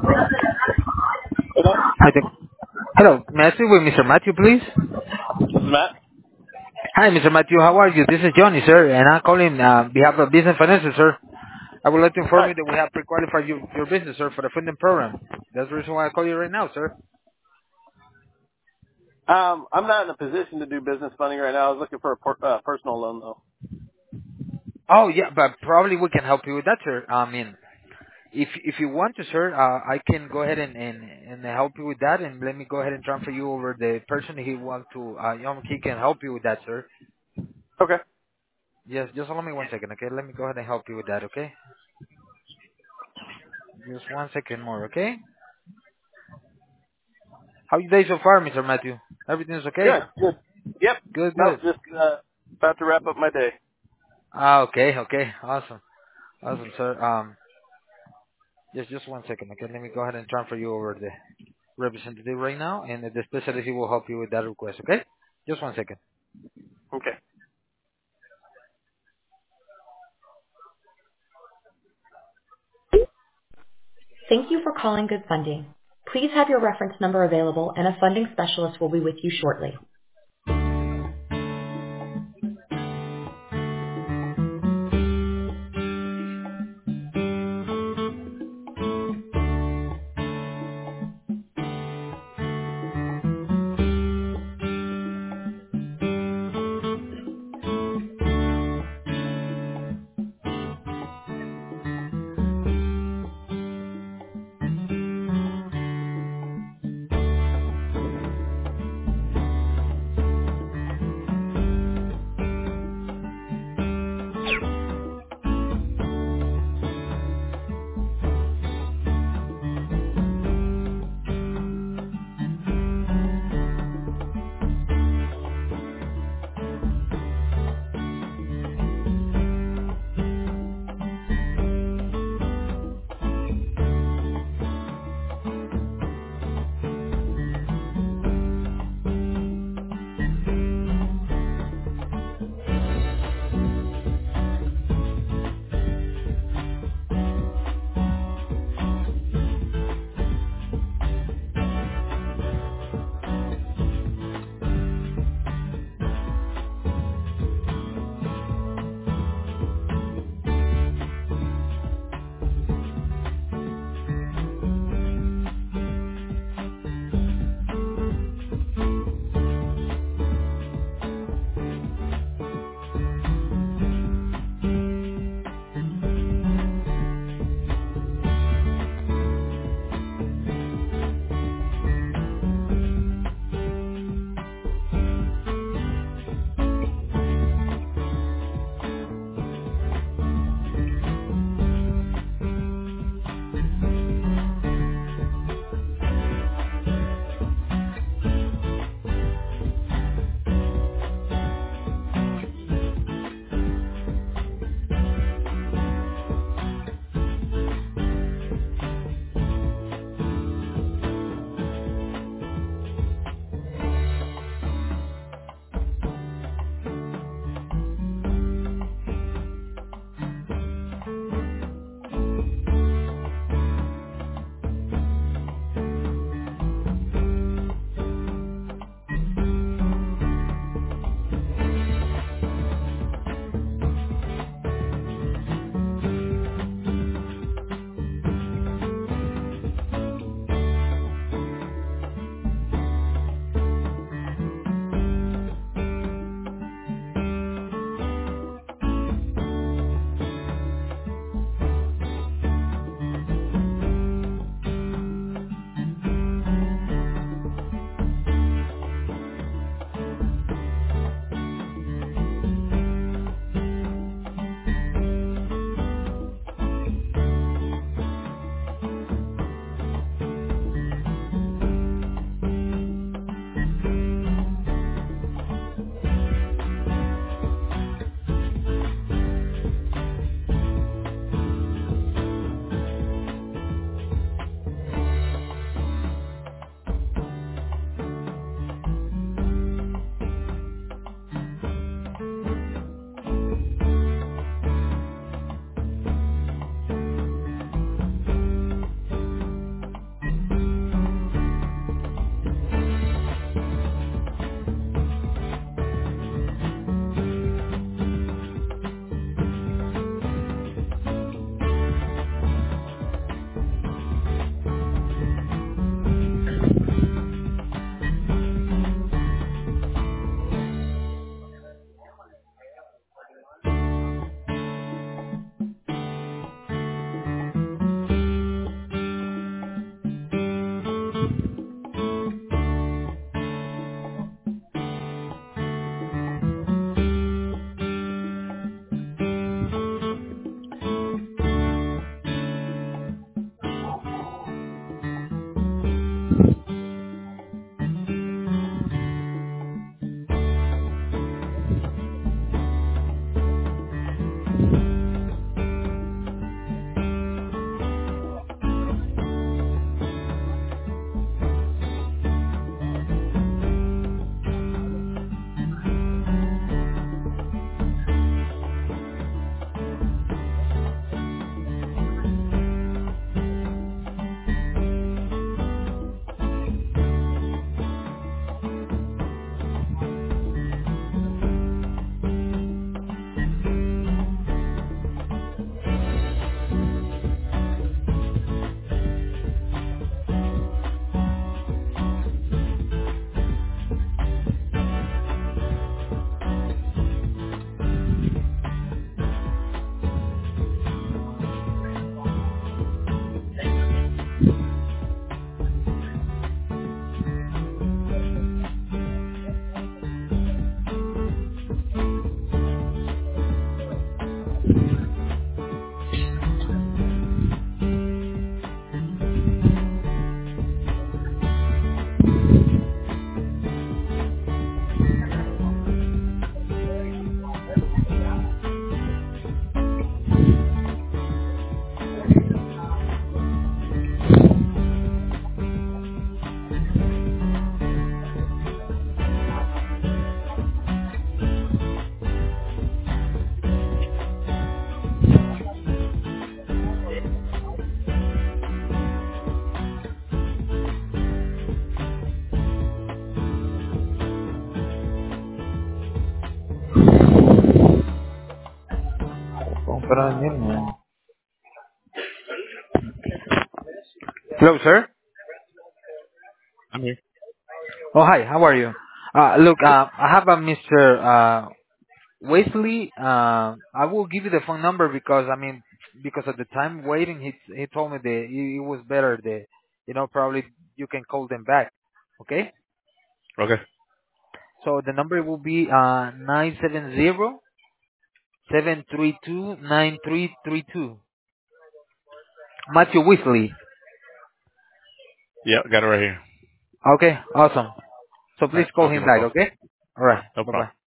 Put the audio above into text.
Hello? Hi there. Hello, may I speak with Mr. Matthew, please? This is Matt. Hi, Mr. Matthew. How are you? This is Johnny, sir, and I'm calling on behalf of Business Financial, sir. I would like to inform Hi. you that we have pre-qualified your business, sir, for the funding program. That's the reason why I call you right now, sir. I'm not in a position to do business funding right now. I was looking for a personal loan though. Oh, yeah, but probably we can help you with that, sir. I mean, if you want to, sir, I can go ahead and help you with that, and let me go ahead and transfer you over the person he wants to, he can help you with that, sir. Okay. Yes, just allow me 1 second, okay? Let me go ahead and help you with that, okay? Just 1 second more, okay? How you day so far, Mr. Matthew? Everything's okay? Good. Good. Yep. Good, No, good. just about to wrap up my day. Ah, okay, okay. Awesome. Awesome, sir. Just 1 second, okay? Let me go ahead and transfer you over the representative right now, and the specialist he will help you with that request, okay? Just 1 second. Okay. Thank you for calling Good Funding. Please have your reference number available and a funding specialist will be with you shortly. Hello, sir. I'm here. Oh, hi. How are you? Look, I have a Mr. Wesley. I will give you the phone number because because of the time waiting, he told me that it was better that probably you can call them back. Okay. Okay. So the number will be 970-732-9332. Matthew Wesley. Yeah, got it right here. Okay. Awesome. So All please right, call I'll give him him a back. call. Okay. All right. No Bye problem. bye.